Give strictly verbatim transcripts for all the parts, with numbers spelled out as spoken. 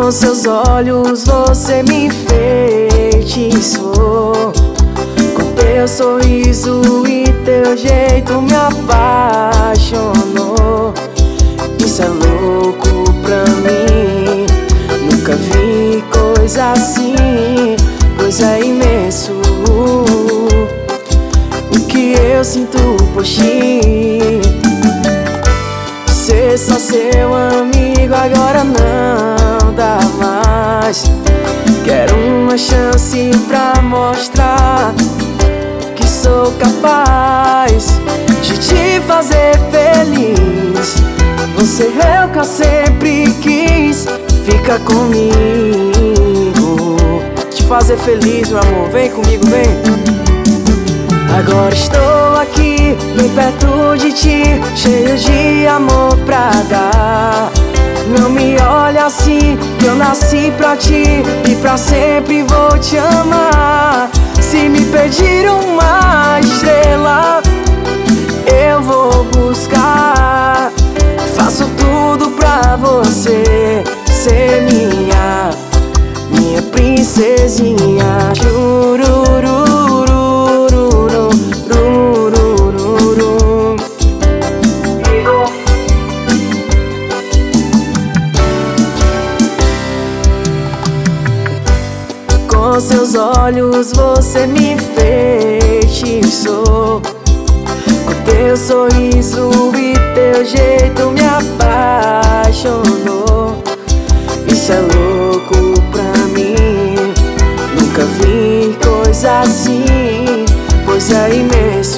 Com seus olhos você me enfeitiçou, com teu sorriso e teu jeito me apaixonou. Isso é louco pra mim, nunca vi coisa assim, pois é imenso o que eu sinto por ti. Ser só seu amigo agora não dá mais. Quero uma chance pra mostrar que sou capaz de te fazer feliz. Você é o que eu sempre quis, fica comigo. Te fazer feliz, meu amor, vem comigo, vem. Agora estou aqui, bem perto de ti, cheio de amor pra dar. Não me olha assim, que eu nasci pra ti e pra sempre vou te amar. Se me pedir uma estrela, eu vou buscar. Faço tudo pra você ser minha, minha princesinha. Chururu. Com seus olhos você me enfeitiçou, com teu sorriso e teu jeito me apaixonou. Isso é louco pra mim, nunca vi coisa assim, pois é imenso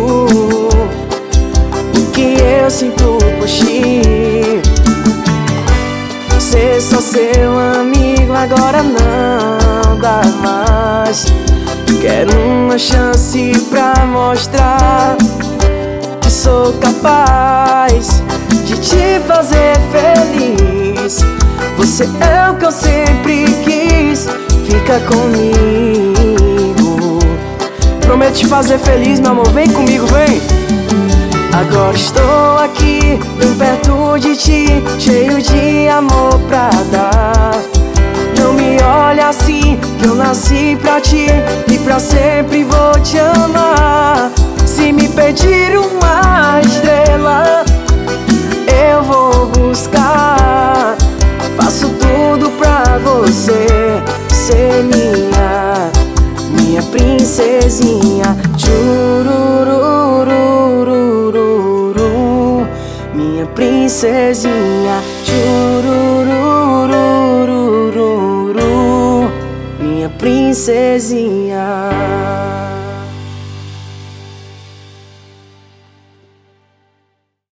o que eu sinto por ti. Ser só seu amigo agora não dá mais. Quero uma chance pra mostrar que sou capaz de te fazer feliz. Você é o que eu sempre quis, fica comigo. Prometo te fazer feliz, meu amor, vem comigo, vem. Agora estou aqui, bem perto de ti, cheio de amor pra dar. Não me olha assim, que eu nasci pra ti e pra sempre vou te amar. Se me pedir uma estrela, eu vou buscar. Faço tudo pra você ser minha, minha princesinha. Churururururu, minha princesinha. Churururururu, minha princesinha.